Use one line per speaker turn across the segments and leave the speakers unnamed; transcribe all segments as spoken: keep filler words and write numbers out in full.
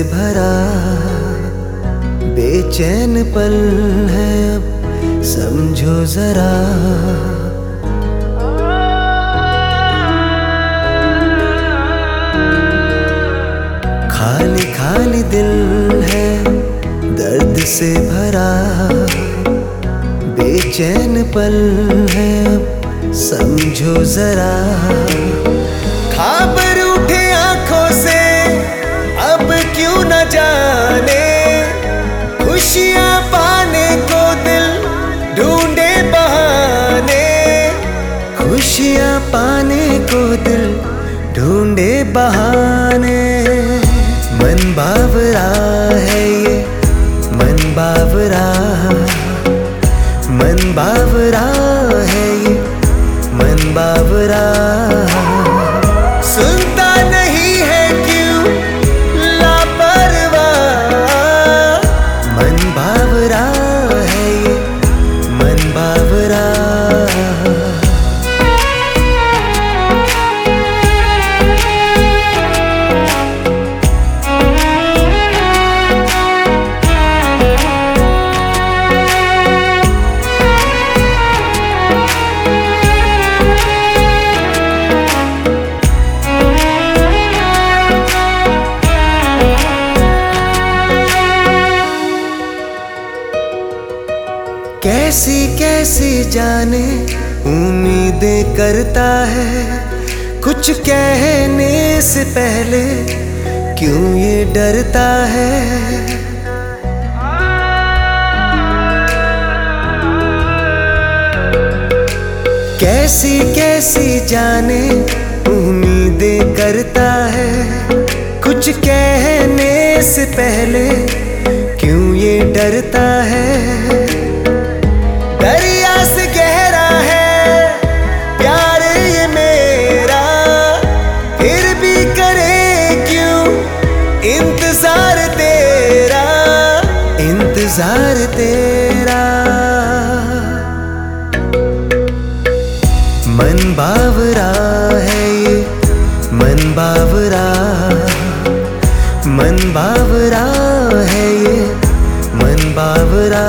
भरा बेचैन पल है अब समझो जरा। खाली खाली दिल है दर्द से भरा बेचैन पल है अब समझो जरा। ख्वाब रूठे आंखों से अब क्यों न जाने, खुशियां पाने को दिल ढूंढे बहाने, खुशियां पाने को दिल ढूंढे बहाने। मन बावरा है ये मन बावरा, मन बावरा है ये मन बावरा। सुनता नहीं है क्यों लापरवाह, मन बावरा है ये मन बावरा। कैसी कैसी जाने उम्मीदें करता है, कुछ कहने से पहले क्यों ये डरता है। कैसी कैसी जाने उम्मीदें करता है, कुछ कहने से पहले क्यों ये डरता है। दरिया से गहरा है प्यार ये मेरा, फिर भी करे क्यों इंतजार तेरा, इंतजार तेरा। मन बावरा है ये मन बावरा, मन बावरा है ये मन बावरा।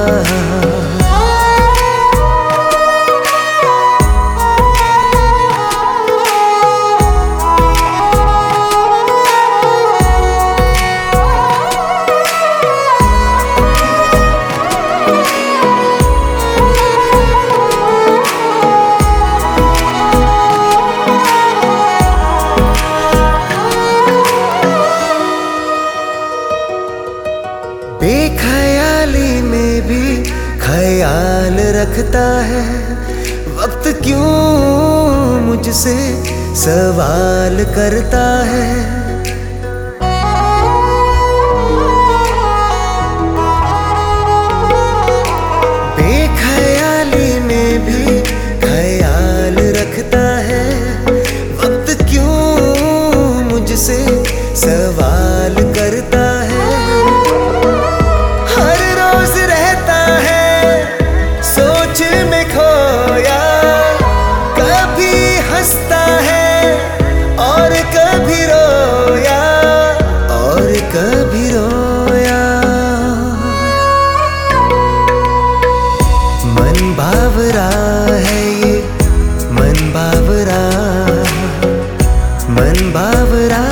बेख्याली में भी ख्याल रखता है, वक्त क्यों मुझसे सवाल करता है। बेख्याली में भी ख्याल रखता है, वक्त क्यों मुझसे सवाल करता है। कभी रोया मन बावरा है ये मन बावरा, मन बावरा